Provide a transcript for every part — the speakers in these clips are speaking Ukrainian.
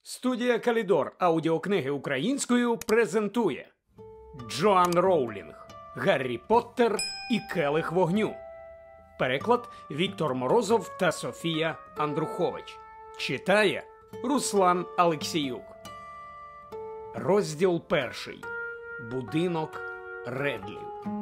Студія Калідор аудіокниги українською презентує Джоан Роулінг «Гаррі Поттер і келих вогню». Переклад Віктор Морозов та Софія Андрухович. Читає Руслан Алексіюк. Розділ 1. Будинок Редлів.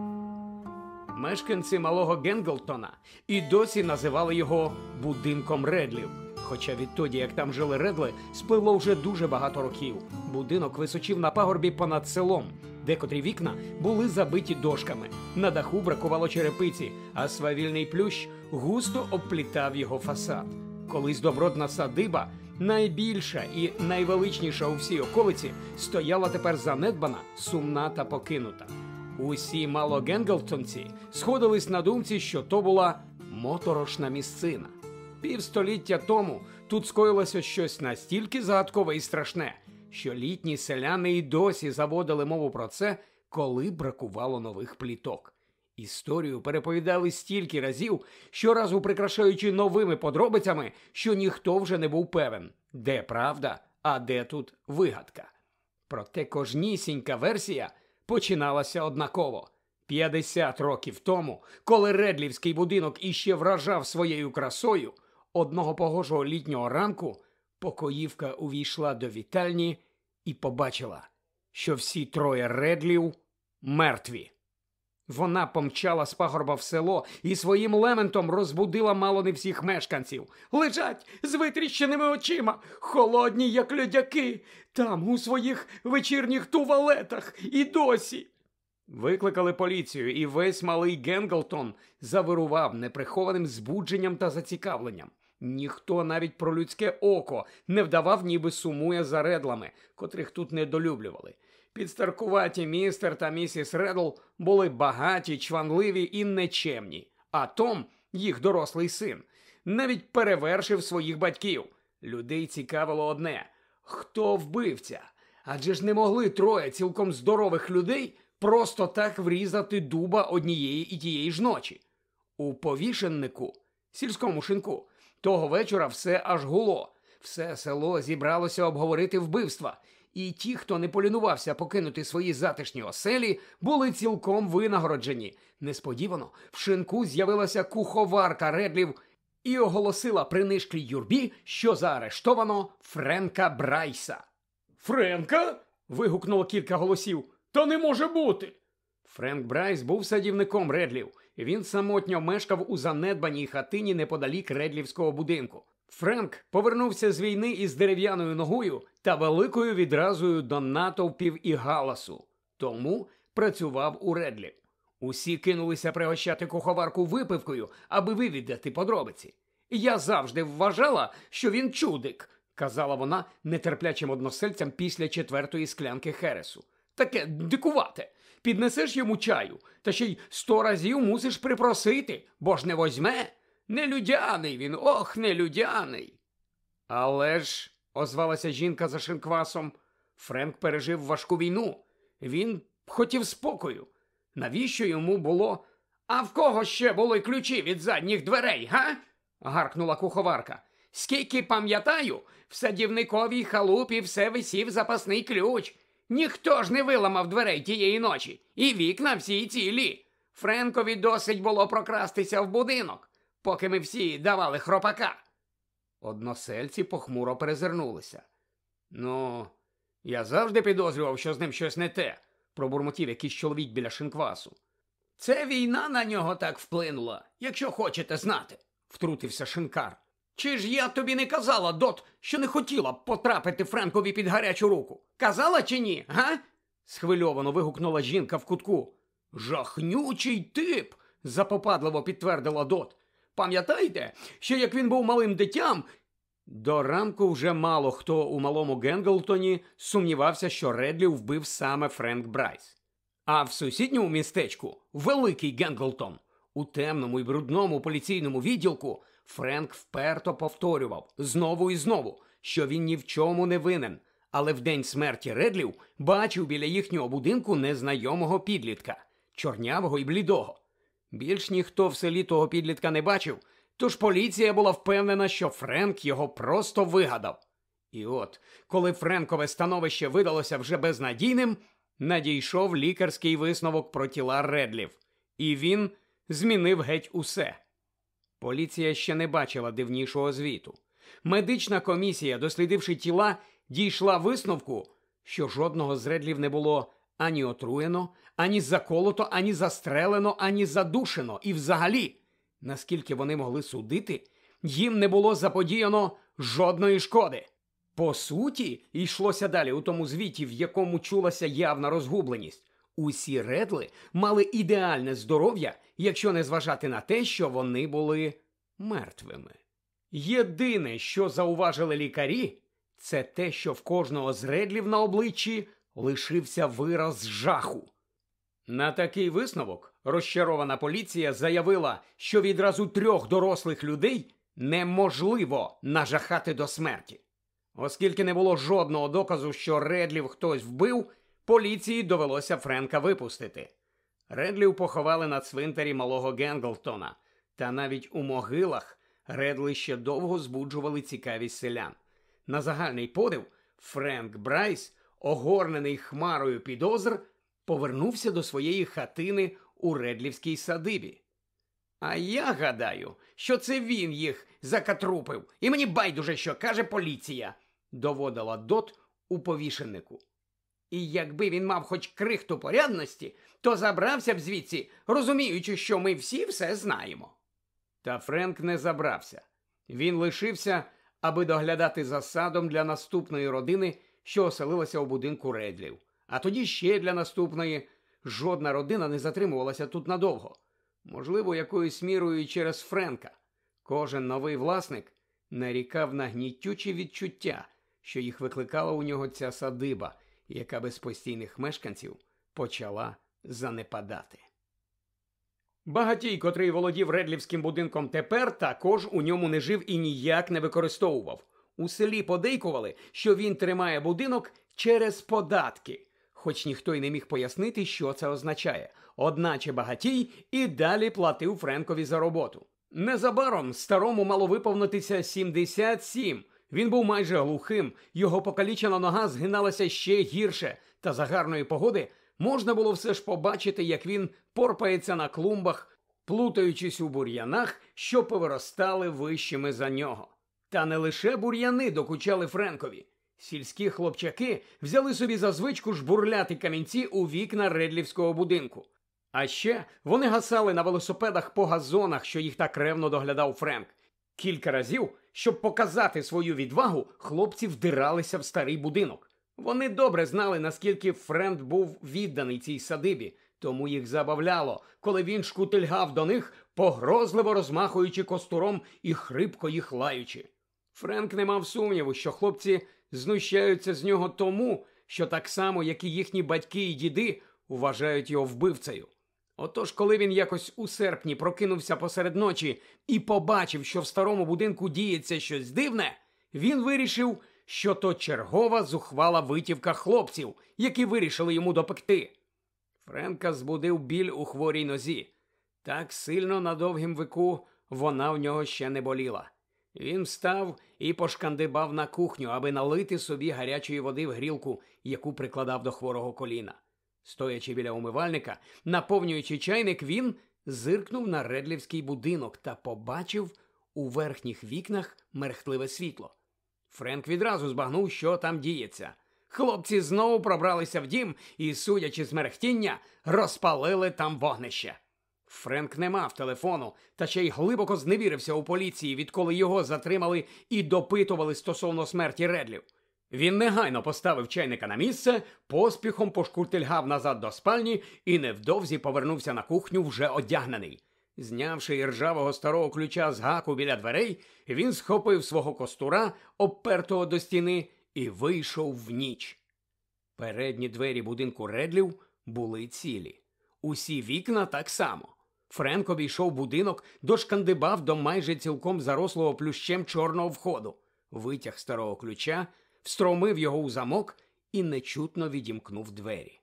Мешканці малого Генглтона і досі називали його будинком Редлів. Хоча відтоді, як там жили Редли, спливло вже дуже багато років. Будинок височив на пагорбі понад селом. Декотрі вікна були забиті дошками. На даху бракувало черепиці, а свавільний плющ густо обплітав його фасад. Колись добротна садиба, найбільша і найвеличніша у всій околиці, стояла тепер занедбана, сумна та покинута. Усі малогенглтонці сходились на думці, що то була моторошна місцина. Півстоліття тому тут скоїлося щось настільки загадкове і страшне, що літні селяни і досі заводили мову про це, коли бракувало нових пліток. Історію переповідали стільки разів, щоразу прикрашаючи новими подробицями, що ніхто вже не був певен, де правда, а де тут вигадка. Проте кожнісінька версія починалася однаково. 50 років тому, коли Редлівський будинок іще вражав своєю красою, одного погожого літнього ранку покоївка увійшла до вітальні і побачила, що всі троє Редлів мертві. Вона помчала з пагорба в село і своїм лементом розбудила мало не всіх мешканців. Лежать з витріщеними очима, холодні, як льодяки, там у своїх вечірніх туалетах і досі. Викликали поліцію, і весь малий Генглтон завирував неприхованим збудженням та зацікавленням. Ніхто навіть про людське око не вдавав, ніби сумує за Редлами, котрих тут недолюблювали. Підстаркуваті містер та місіс Редл були багаті, чванливі і нечемні. А Том, їх дорослий син, навіть перевершив своїх батьків. Людей цікавило одне – хто вбивця? Адже ж не могли троє цілком здорових людей просто так врізати дуба однієї і тієї ж ночі. У повішеннику, сільському шинку, того вечора все аж гуло. Все село зібралося обговорити вбивства. І ті, хто не полінувався покинути свої затишні оселі, були цілком винагороджені. Несподівано в шинку з'явилася куховарка Редлів і оголосила принишклій юрбі, що заарештовано Френка Брайса. «Френка?» – вигукнуло кілька голосів. «Та не може бути!» Френк Брайс був садівником Редлів. Він самотньо мешкав у занедбаній хатині неподалік Редлівського будинку. Френк повернувся з війни із дерев'яною ногою та великою відразою до натовпів і галасу. Тому працював у Редлів. Усі кинулися пригощати куховарку випивкою, аби вивідати подробиці. «Я завжди вважала, що він чудик», – казала вона нетерплячим односельцям після 4-ї склянки хересу. «Таке дикувате. Піднесеш йому чаю, та ще й 100 разів мусиш припросити, бо ж не возьме. Нелюдяний він, ох, нелюдяний!» «Але ж», – озвалася жінка за шинквасом, – Френк пережив важку війну. Він хотів спокою. Навіщо йому було? «А в кого ще були ключі від задніх дверей, га?» – гаркнула куховарка. «Скільки пам'ятаю, в садівниковій халупі все висів запасний ключ. Ніхто ж не виламав дверей тієї ночі, і вікна всі цілі. Френкові досить було прокрастися в будинок, поки ми всі давали хропака». Односельці похмуро перезирнулися. «Ну, я завжди підозрював, що з ним щось не те», – пробурмотів якийсь чоловік біля шинквасу. «Це війна на нього так вплинула, якщо хочете знати», – втрутився шинкар. «Чи ж я тобі не казала, Дот, що не хотіла б потрапити Френкові під гарячу руку? Казала чи ні, га?» – схвильовано вигукнула жінка в кутку. «Жахнючий тип», – запопадливо підтвердила Дот. «Пам'ятаєте, що як він був малим дитям...» До ранку вже мало хто у малому Генглтоні сумнівався, що Редлів вбив саме Френк Брайс. А в сусідньому містечку, Великий Генглтон, у темному і брудному поліційному відділку, Френк вперто повторював знову і знову, що він ні в чому не винен, але в день смерті Редлів бачив біля їхнього будинку незнайомого підлітка, чорнявого і блідого. Більш ніхто в селі того підлітка не бачив, тож поліція була впевнена, що Френк його просто вигадав. І от, коли Френкове становище видалося вже безнадійним, надійшов лікарський висновок про тіла Редлів. І він змінив геть усе. Поліція ще не бачила дивнішого звіту. Медична комісія, дослідивши тіла, дійшла висновку, що жодного з Редлів не було ані отруєно, ані заколото, ані застрелено, ані задушено. І взагалі, наскільки вони могли судити, їм не було заподіяно жодної шкоди. По суті, йшлося далі у тому звіті, в якому чулася явна розгубленість. Усі Редли мали ідеальне здоров'я, якщо не зважати на те, що вони були мертвими. Єдине, що зауважили лікарі, це те, що в кожного з Редлів на обличчі лишився вираз жаху. На такий висновок розчарована поліція заявила, що відразу 3 дорослих людей неможливо нажахати до смерті. Оскільки не було жодного доказу, що Редлів хтось вбив, поліції довелося Френка випустити. Редлів поховали на цвинтарі Малого Генглтона, та навіть у могилах Редли ще довго збуджували цікавість селян. На загальний подив, Френк Брайс, огорнений хмарою підозр, повернувся до своєї хатини у Редлівській садибі. А я гадаю, що це він їх закатрупив, і мені байдуже, що каже поліція, доводила Дот у повішеннику. І якби він мав хоч крихту порядності, то забрався б звідси, розуміючи, що ми всі все знаємо. Та Френк не забрався. Він лишився, аби доглядати за садом для наступної родини, що оселилася у будинку Редлів. А тоді ще для наступної. Жодна родина не затримувалася тут надовго. Можливо, якоюсь мірою і через Френка. Кожен новий власник нарікав на гнітючі відчуття, що їх викликала у нього ця садиба, яка без постійних мешканців почала занепадати. Багатій, котрий володів Редлівським будинком тепер, також у ньому не жив і ніяк не використовував. У селі подейкували, що він тримає будинок через податки, хоч ніхто й не міг пояснити, що це означає. Одначе багатій і далі платив Френкові за роботу. Незабаром старому мало виповнитися 77. Він був майже глухим, його покалічена нога згиналася ще гірше, та за гарної погоди можна було все ж побачити, як він порпається на клумбах, плутаючись у бур'янах, що повиростали вищими за нього. Та не лише бур'яни докучали Френкові. Сільські хлопчаки взяли собі за звичку жбурляти камінці у вікна Редлівського будинку. А ще вони гасали на велосипедах по газонах, що їх так ревно доглядав Френк. Кілька разів, щоб показати свою відвагу, хлопці вдиралися в старий будинок. Вони добре знали, наскільки Френк був відданий цій садибі, тому їх забавляло, коли він шкутильгав до них, погрозливо розмахуючи костуром і хрипко їх лаючи. Френк не мав сумніву, що хлопці знущаються з нього тому, що так само, як і їхні батьки і діди, вважають його вбивцею. Отож, коли він якось у серпні прокинувся посеред ночі і побачив, що в старому будинку діється щось дивне, він вирішив, що то чергова зухвала витівка хлопців, які вирішили йому допекти. Френка збудив біль у хворій нозі. Так сильно на довгім віку вона в нього ще не боліла. Він встав і пошкандибав на кухню, аби налити собі гарячої води в грілку, яку прикладав до хворого коліна. Стоячи біля умивальника, наповнюючи чайник, він зиркнув на Редлівський будинок та побачив у верхніх вікнах мерехтливе світло. Френк відразу збагнув, що там діється. Хлопці знову пробралися в дім і, судячи з мерехтіння, розпалили там вогнище. Френк не мав телефону, та ще й глибоко зневірився у поліції, відколи його затримали і допитували стосовно смерті Редлів. Він негайно поставив чайника на місце, поспіхом пошкуртильгав назад до спальні і невдовзі повернувся на кухню вже одягнений. Знявши іржавого старого ключа з гаку біля дверей, він схопив свого костура, обпертого до стіни, і вийшов в ніч. Передні двері будинку Редлів були цілі. Усі вікна так само. Френк обійшов будинок, дошкандибав до майже цілком зарослого плющем чорного входу, витяг старого ключа, встромив його у замок і нечутно відімкнув двері.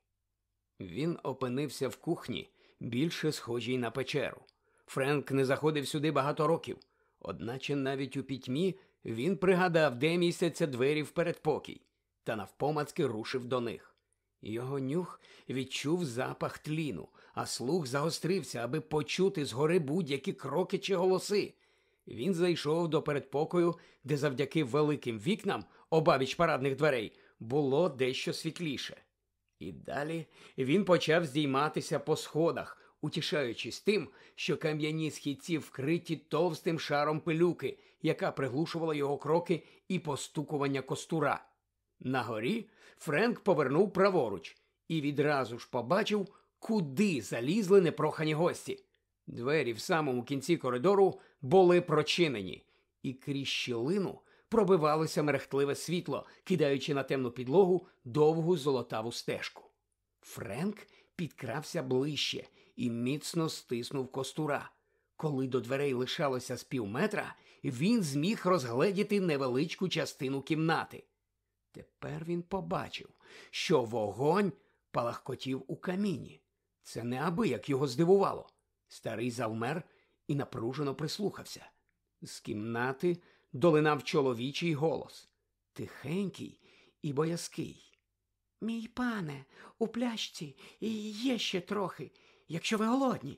Він опинився в кухні, більше схожій на печеру. Френк не заходив сюди багато років, одначе навіть у пітьмі Він пригадав, де містяться двері в передпокій, та навпомацки рушив до них. Його нюх відчув запах тліну, а слух загострився, аби почути згори будь-які кроки чи голоси. Він зайшов до передпокою, де завдяки великим вікнам, обабіч парадних дверей, було дещо світліше. І далі він почав здійматися по сходах, утішаючись тим, що кам'яні східці вкриті товстим шаром пилюки, яка приглушувала його кроки і постукування костура. На горі Френк повернув праворуч і відразу ж побачив, куди залізли непрохані гості. Двері в самому кінці коридору були прочинені, і крізь щілину пробивалося мерехтливе світло, кидаючи на темну підлогу довгу золотаву стежку. Френк підкрався ближче і міцно стиснув костура. Коли до дверей лишалося з півметра, він зміг розгледіти невеличку частину кімнати. Тепер він побачив, що вогонь палахкотів у каміні. Це неабияк його здивувало. Старий завмер і напружено прислухався. З кімнати долинав чоловічий голос, тихенький і боязкий. «Мій пане, у пляшці є ще трохи, якщо ви голодні».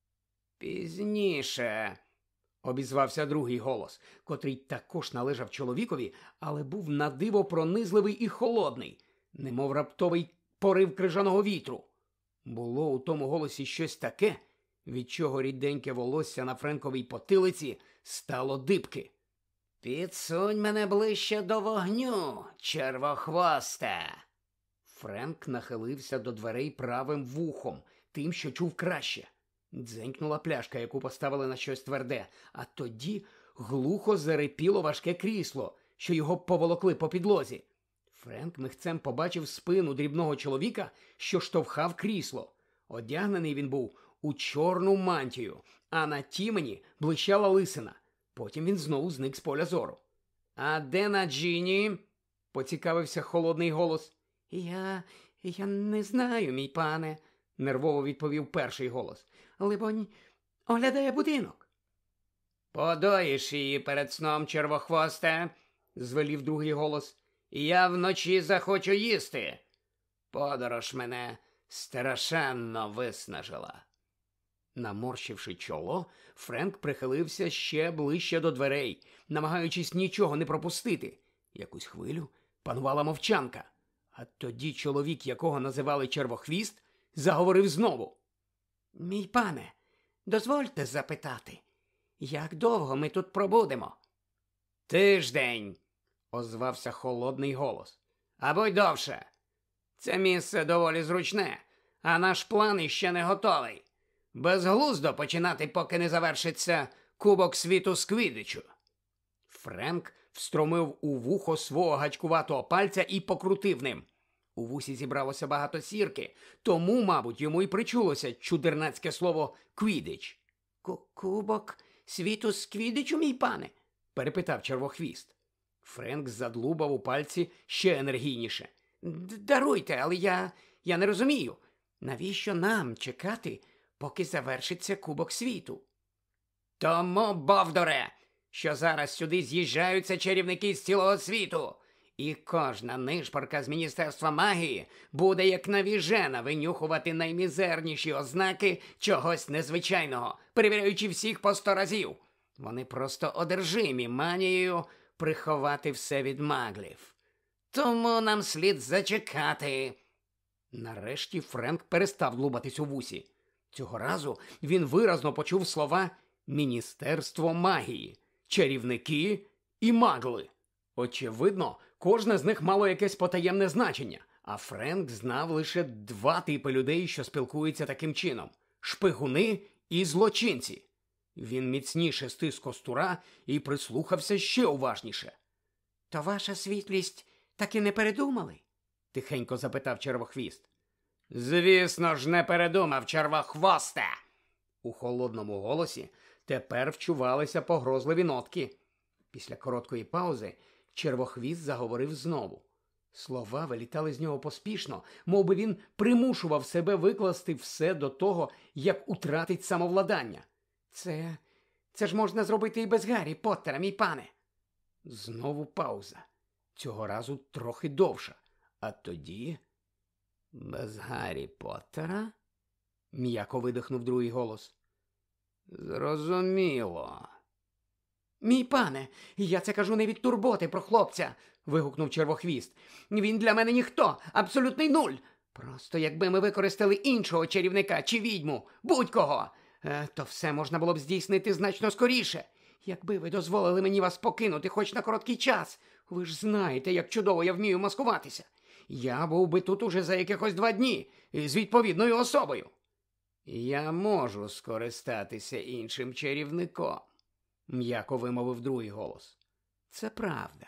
«Пізніше», – обізвався другий голос, котрий також належав чоловікові, але був надиво пронизливий і холодний, немов раптовий порив крижаного вітру. Було у тому голосі щось таке, від чого ріденьке волосся на Френковій потилиці стало дибки. «Підсунь мене ближче до вогню, червохвосте!» Френк нахилився до дверей правим вухом, тим, що чув краще. Дзенькнула пляшка, яку поставили на щось тверде, а тоді глухо зарипіло важке крісло, що його поволокли по підлозі. Френк михцем побачив спину дрібного чоловіка, що штовхав крісло. Одягнений він був у чорну мантію, а на тімені блищала лисина. Потім він знову зник з поля зору. «А де Наджіні?» – поцікавився холодний голос. Я не знаю, мій пане», – нервово відповів перший голос. «Либонь, оглядає будинок». «Подоїш її перед сном, червохвосте», – звелів другий голос. «Я вночі захочу їсти. Подорож мене страшенно виснажила». Наморщивши чоло, Френк прихилився ще ближче до дверей, намагаючись нічого не пропустити. Якусь хвилю панувала мовчанка. А тоді чоловік, якого називали Червохвіст, заговорив знову. «Мій пане, дозвольте запитати, як довго ми тут пробудемо?» «Тиждень», – озвався холодний голос. «Або й довше. Це місце доволі зручне, а наш план іще не готовий. Безглуздо починати, поки не завершиться Кубок світу з квіддичу». Френк встромив у вухо свого гачкуватого пальця і покрутив ним. У вусі зібралося багато сірки, тому, мабуть, йому й причулося чудернацьке слово «квіддич». «Кубок світу з квіддичу, мій пане?» – перепитав Червохвіст. Френк задлубав у пальці ще енергійніше. «Даруйте, але я не розумію, навіщо нам чекати, поки завершиться Кубок світу?» «Тому, бовдуре, що зараз сюди з'їжджаються чарівники з цілого світу, і кожна нишпорка з Міністерства магії буде як навіжена винюхувати наймізерніші ознаки чогось незвичайного, перевіряючи всіх по 100 разів. Вони просто одержимі манією приховати все від маглів. Тому нам слід зачекати». Нарешті Френк перестав длубатись у вусі. Цього разу він виразно почув слова «Міністерство магії», «чарівники» і «магли». Очевидно, кожне з них мало якесь потаємне значення, а Френк знав лише 2 типи людей, що спілкуються таким чином – шпигуни і злочинці. Він міцніше стис костура і прислухався ще уважніше. «То ваша світлість таки не передумали?» – тихенько запитав Червохвіст. «Звісно ж, не передумав, червохвосте!» У холодному голосі тепер вчувалися погрозливі нотки. Після короткої паузи Червохвіст заговорив знову. Слова вилітали з нього поспішно, мов би він примушував себе викласти все до того, як утратить самовладання. Це ж можна зробити і без Гаррі Поттера, мій пане». Знову пауза. Цього разу трохи довша. А тоді... Без Гаррі Поттера? М'яко видихнув другий голос. Зрозуміло. Мій пане, я це кажу не від турботи про хлопця, вигукнув Червохвіст. Він для мене ніхто, абсолютний нуль. Просто якби ми використали іншого чарівника чи відьму, будь-кого, то все можна було б здійснити значно скоріше. Якби ви дозволили мені вас покинути хоч на короткий час. Ви ж знаєте, як чудово я вмію маскуватися. Я був би тут уже за якихось 2 дні з відповідною особою. Я можу скористатися іншим чарівником, м'яко вимовив другий голос. Це правда.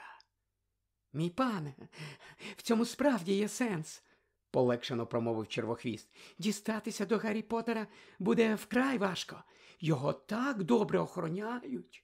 Мій пане, в цьому справді є сенс, полегшено промовив Червохвіст. Дістатися до Гаррі Поттера буде вкрай важко. Його так добре охороняють.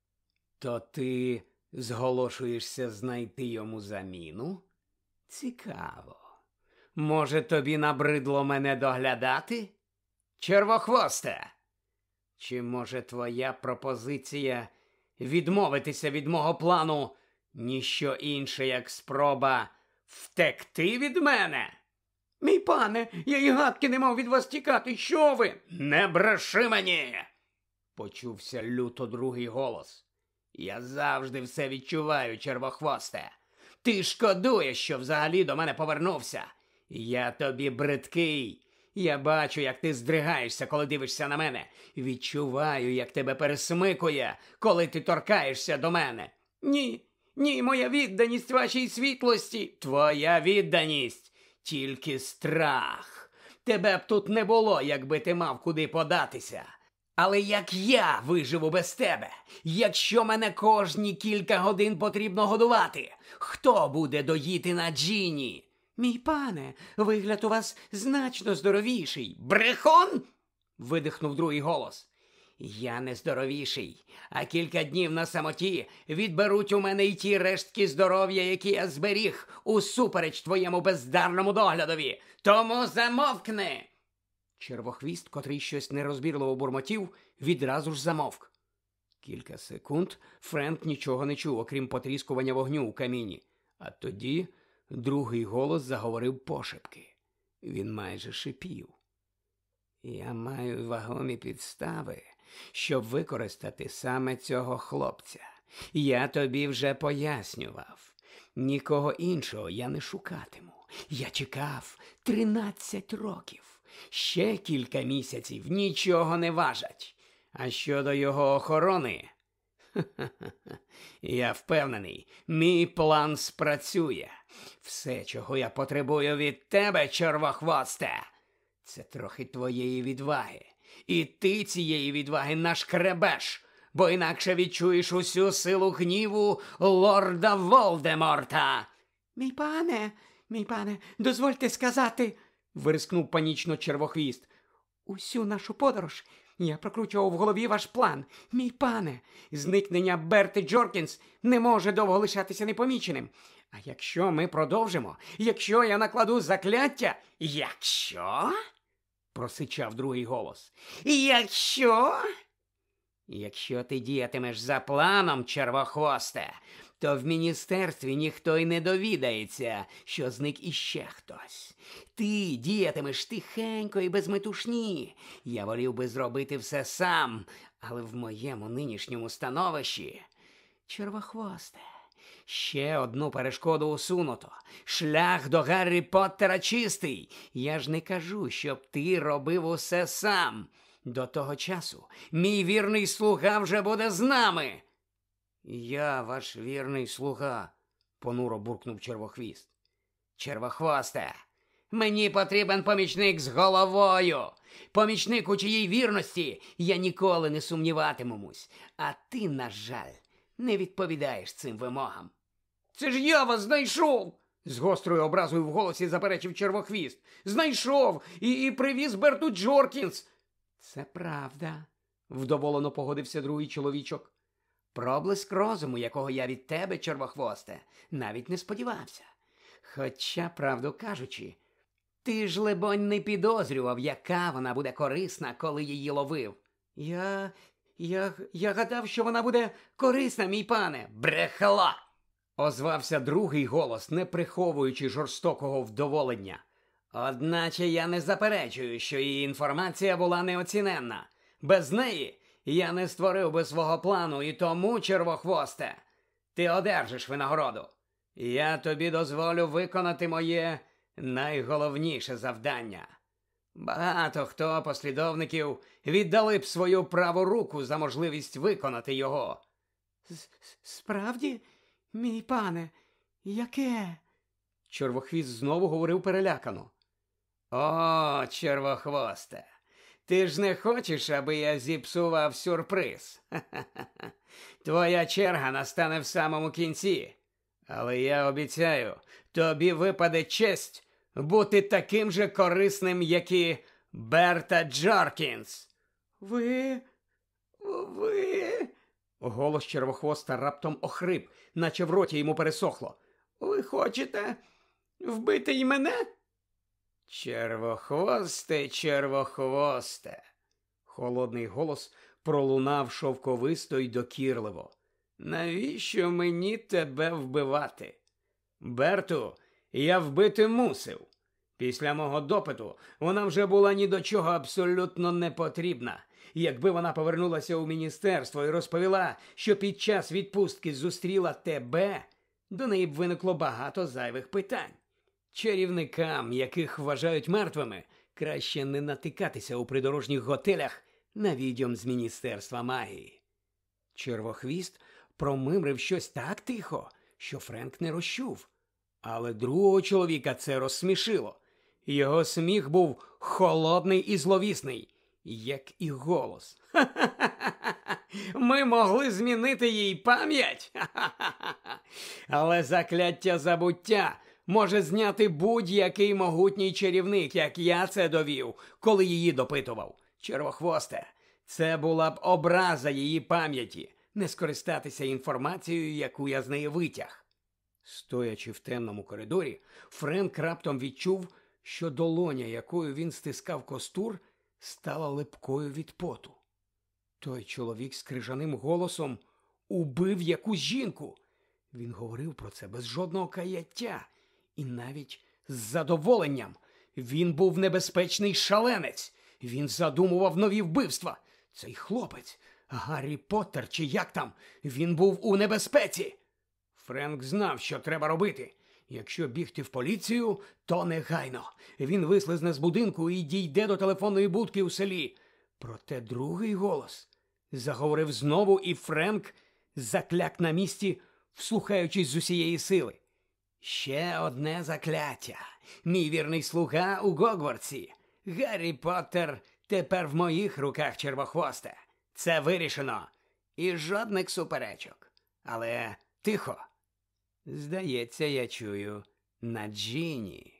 То ти зголошуєшся знайти йому заміну? Цікаво. Може, тобі набридло мене доглядати? Червохвосте! Чи, може, твоя пропозиція відмовитися від мого плану ніщо інше, як спроба втекти від мене? Мій пане, я й гадки не мав від вас тікати, що ви? Не бреши мені! Почувся люто другий голос. Я завжди все відчуваю, Червохвосте. Ти шкодуєш, що взагалі до мене повернувся. Я тобі бридкий. Я бачу, як ти здригаєшся, коли дивишся на мене. Відчуваю, як тебе пересмикує, коли ти торкаєшся до мене. Ні, моя відданість вашій світлості. Твоя відданість. Тільки страх. Тебе б тут не було, якби ти мав куди податися. Але як я виживу без тебе? Якщо мене кожні кілька годин потрібно годувати, хто буде доїти на Джині? Мій пане, вигляд у вас значно здоровіший. Брехун! Видихнув другий голос. Я не здоровіший, а кілька днів на самоті відберуть у мене й ті рештки здоров'я, які я зберіг, усупереч твоєму бездарному доглядові. Тому замовкни! Червохвіст, котрий щось нерозбірливо бурмотів, відразу ж замовк. Кілька секунд Френк нічого не чув, окрім потріскування вогню у каміні. А тоді другий голос заговорив пошепки. Він майже шипів. Я маю вагомі підстави, щоб використати саме цього хлопця. Я тобі вже пояснював. Нікого іншого я не шукатиму. Я чекав 13 років. Ще кілька місяців нічого не важать. А щодо його охорони, я впевнений, мій план спрацює. Все, чого я потребую від тебе, Червохвосте, це трохи твоєї відваги. І ти цієї відваги нашкребеш, бо інакше відчуєш усю силу гніву лорда Волдеморта. Мій пане, дозвольте сказати, вирискнув панічно Червохвіст. Усю нашу подорож я прокручував в голові ваш план. Мій пане, зникнення Берти Джоркінс не може довго лишатися непоміченим. А якщо ми продовжимо, якщо я накладу закляття... Якщо? Просичав другий голос. Якщо? Якщо ти діятимеш за планом, Червохвосте, то в міністерстві ніхто й не довідається, що зник іще хтось. Ти діятимеш тихенько і без метушні. Я волів би зробити все сам, але в моєму нинішньому становищі... Червохвосте, ще одну перешкоду усунуто. Шлях до Гаррі Поттера чистий. Я ж не кажу, щоб ти робив усе сам. До того часу мій вірний слуга вже буде з нами. Я ваш вірний слуга, понуро буркнув Червохвіст. Червохвосте, мені потрібен помічник з головою. Помічник, у чиїй вірності я ніколи не сумніватимусь. А ти, на жаль, не відповідаєш цим вимогам. Це ж я вас знайшов! З гострою образою в голосі заперечив Червохвіст. Знайшов і привіз Берту Джоркінс. Це правда, вдоволено погодився другий чоловічок. Проблиск розуму, якого я від тебе, Червохвосте, навіть не сподівався. Хоча, правду кажучи, ти ж, либонь, не підозрював, яка вона буде корисна, коли її ловив. Я гадав, що вона буде корисна, мій пане. Брехала! Озвався другий голос, не приховуючи жорстокого вдоволення. Одначе я не заперечую, що її інформація була неоціненна. Без неї я не створив би свого плану, і тому, червохвосте, ти одержиш винагороду. Я тобі дозволю виконати моє найголовніше завдання. Багато хто послідовників віддали б свою праву руку за можливість виконати його. Справді, мій пане, яке? Червохвіст знову говорив перелякано. О, червохвосте, ти ж не хочеш, аби я зіпсував сюрприз? Ха-ха-ха. Твоя черга настане в самому кінці. Але я обіцяю, тобі випаде честь бути таким же корисним, як і Берта Джоркінс. Ви... Голос червохвоста раптом охрип, наче в роті йому пересохло. Ви хочете вбити й мене? Червохвосте, червохвосте. Холодний голос пролунав шовковисто й докірливо. Навіщо мені тебе вбивати? Берту я вбити мусив. Після мого допиту вона вже була ні до чого абсолютно не потрібна. Якби вона повернулася у міністерство і розповіла, що під час відпустки зустріла тебе, до неї б виникло багато зайвих питань. Чарівникам, яких вважають мертвими, краще не натикатися у придорожніх готелях на відьом з Міністерства магії. Червохвіст промимрив щось так тихо, що Френк не розчув. Але другого чоловіка це розсмішило. Його сміх був холодний і зловісний, як і голос. «Ха-ха-ха! Ми могли змінити їй пам'ять? Ха-ха-ха! Але закляття забуття може зняти будь-який могутній чарівник, як я це довів, коли її допитував. Червохвосте, це була б образа її пам'яті, не скористатися інформацією, яку я з неї витяг». Стоячи в темному коридорі, Френк раптом відчув, що долоня, якою він стискав костур, стала липкою від поту. Той чоловік з крижаним голосом убив якусь жінку. Він говорив про це без жодного каяття і навіть з задоволенням. Він був небезпечний шаленець. Він задумував нові вбивства. Цей хлопець, Гаррі Поттер чи як там, він був у небезпеці. Френк знав, що треба робити. Якщо бігти в поліцію, то негайно. Він вислизне з будинку і дійде до телефонної будки у селі. Проте другий голос заговорив знову, і Френк закляк на місці, вслухаючись з усієї сили. «Ще одне закляття. Мій вірний слуга у Гогвартсі. Гаррі Поттер тепер в моїх руках, червохвосте. Це вирішено. І жодних суперечок. Але тихо. Здається, я чую на Джині».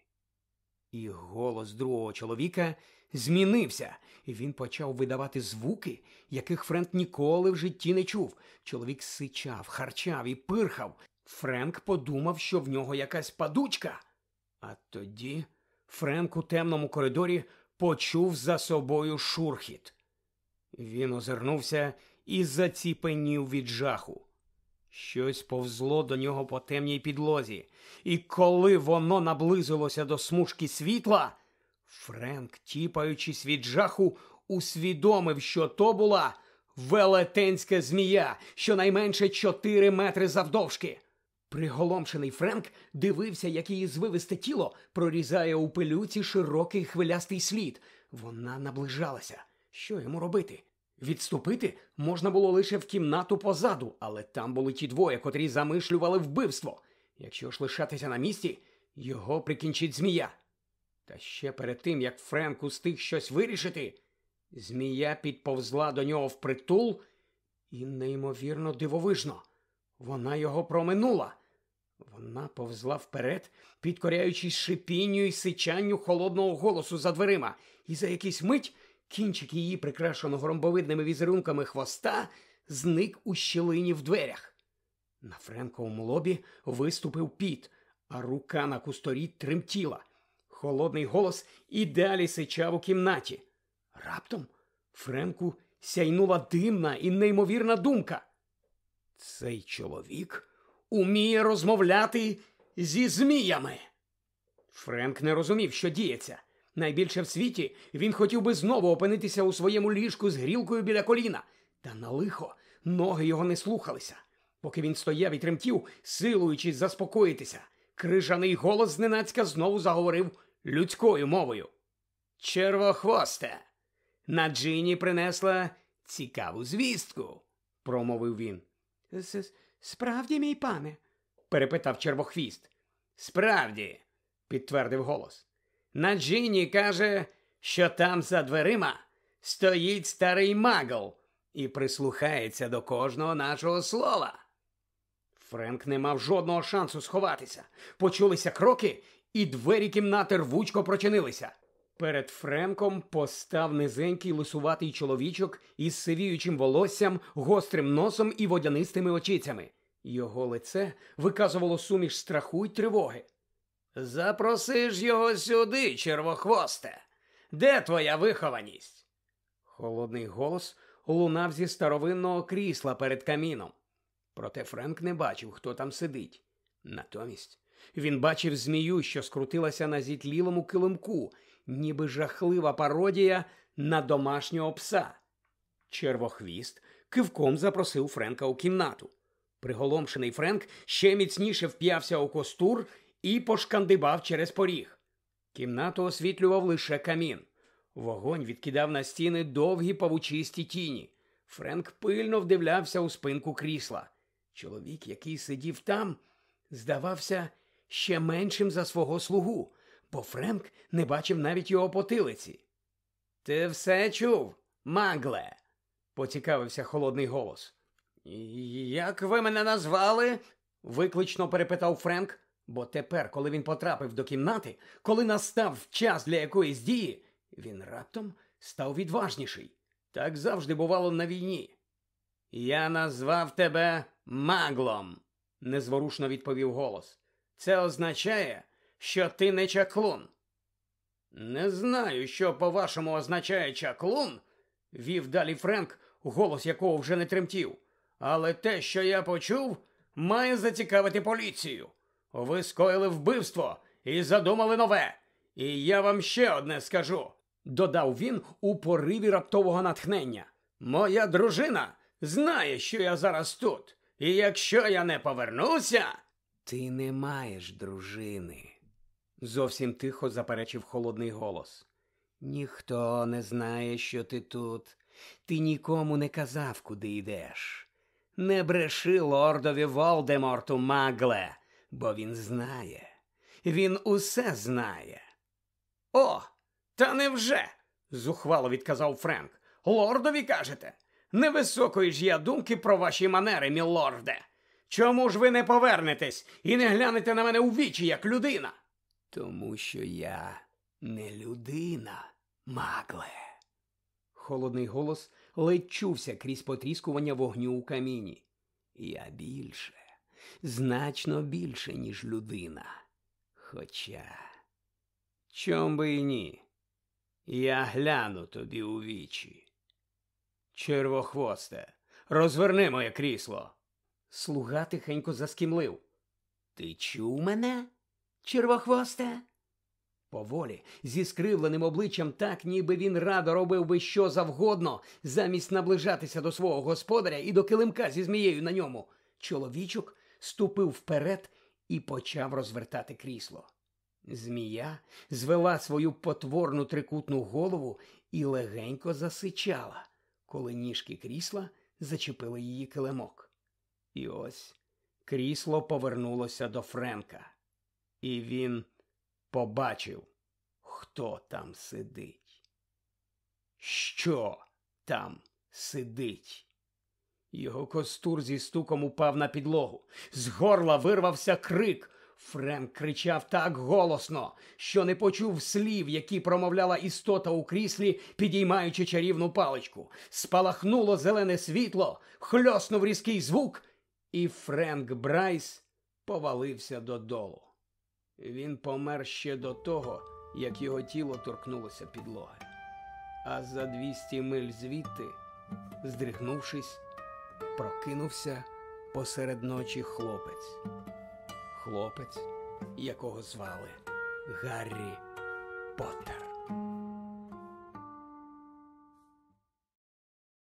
І голос другого чоловіка змінився, і він почав видавати звуки, яких Френк ніколи в житті не чув. Чоловік сичав, харчав і пирхав. Френк подумав, що в нього якась падучка. А тоді Френк у темному коридорі почув за собою шурхіт. Він озирнувся і заціпенів від жаху. Щось повзло до нього по темній підлозі, і коли воно наблизилося до смужки світла, Френк, тіпаючись від жаху, усвідомив, що то була велетенська змія, щонайменше 4 метри завдовжки. Приголомшений Френк дивився, як її звивисте тіло прорізає у пилюці широкий хвилястий слід. Вона наближалася. Що йому робити? Відступити можна було лише в кімнату позаду, але там були ті двоє, котрі замишлювали вбивство. Якщо ж лишатися на місці, його прикінчить змія. Та ще перед тим, як Френк устиг щось вирішити, змія підповзла до нього впритул і неймовірно дивовижно. Вона його проминула. Вона повзла вперед, підкоряючись шипінню і сичанню холодного голосу за дверима, і за якусь мить кінчик її, прикрашеного ромбовидними візерунками хвоста, зник у щілині в дверях. На Френковому лобі виступив піт, а рука на кусторі тремтіла. Холодний голос і далі сичав у кімнаті. Раптом Френку сяйнула дивна і неймовірна думка. Цей чоловік уміє розмовляти зі зміями. Френк не розумів, що діється. Найбільше в світі він хотів би знову опинитися у своєму ліжку з грілкою біля коліна. Та на лихо ноги його не слухалися. Поки він стояв і тремтів, силуючись заспокоїтися, крижаний голос зненацька знову заговорив людською мовою. «Червохвосте, на Джині принесла цікаву звістку», – промовив він. «Справді, мій пане?» – перепитав Червохвіст. «Справді», – підтвердив голос. «На Джині каже, що там за дверима стоїть старий магл і прислухається до кожного нашого слова». Френк не мав жодного шансу сховатися. Почулися кроки, і двері кімнати рвучко прочинилися. Перед Френком постав низенький лисуватий чоловічок із сивіючим волоссям, гострим носом і водянистими очицями. Його лице виказувало суміш страху й тривоги. «Запроси ж його сюди, червохвосте! Де твоя вихованість?» Холодний голос лунав зі старовинного крісла перед каміном. Проте Френк не бачив, хто там сидить. Натомість він бачив змію, що скрутилася на зітлілому килимку, ніби жахлива пародія на домашнього пса. Червохвіст кивком запросив Френка у кімнату. Приголомшений Френк ще міцніше вп'явся у костур і пошкандибав через поріг. Кімнату освітлював лише камін. Вогонь відкидав на стіни довгі павучисті тіні. Френк пильно вдивлявся у спинку крісла. Чоловік, який сидів там, здавався ще меншим за свого слугу, бо Френк не бачив навіть його потилиці. «Ти все чув, магле?» – поцікавився холодний голос. «Як ви мене назвали?» – виклично перепитав Френк, бо тепер, коли він потрапив до кімнати, коли настав час для якоїсь дії, він раптом став відважніший. Так завжди бувало на війні. «Я назвав тебе маглом», – незворушно відповів голос. «Це означає, що ти не чаклун». «Не знаю, що, по-вашому, означає чаклун», – вів далі Френк, голос якого вже не тремтів. «Але те, що я почув, має зацікавити поліцію. Ви скоїли вбивство і задумали нове. І я вам ще одне скажу», – додав він у пориві раптового натхнення. «Моя дружина знає, що я зараз тут. І якщо я не повернуся...» «Ти не маєш дружини», – зовсім тихо заперечив холодний голос. «Ніхто не знає, що ти тут. Ти нікому не казав, куди йдеш. Не бреши лордові Волдеморту, магле, бо він знає. Він усе знає». «О, та невже?» – зухвало відказав Френк. «Лордові кажете? Невисокої ж я думки про ваші манери, мілорде. Чому ж ви не повернетесь і не глянете на мене у вічі, як людина?» «Тому що я не людина, магле». Холодний голос ледь чувся крізь потріскування вогню у каміні. «Я більше, значно більше, ніж людина. Хоча, чом би і ні, я гляну тобі у вічі. Червохвосте, розверни моє крісло». Слуга тихенько заскімлив. «Ти чув мене, червохвосте?» Поволі, зі скривленим обличчям так, ніби він радо робив би що завгодно, замість наближатися до свого господаря і до килимка зі змією на ньому, чоловічок ступив вперед і почав розвертати крісло. Змія звела свою потворну трикутну голову і легенько засичала, коли ніжки крісла зачепили її килимок. І ось крісло повернулося до Френка. І він побачив, хто там сидить. Що там сидить? Його костур зі стуком упав на підлогу. З горла вирвався крик. Френк кричав так голосно, що не почув слів, які промовляла істота у кріслі, підіймаючи чарівну паличку. Спалахнуло зелене світло, хльоснув різкий звук, і Френк Брайс повалився додолу. Він помер ще до того, як його тіло торкнулося підлоги. А за 200 миль звідти Здригнувшись, прокинувся посеред ночі хлопець. Хлопець, якого звали Гаррі Поттер.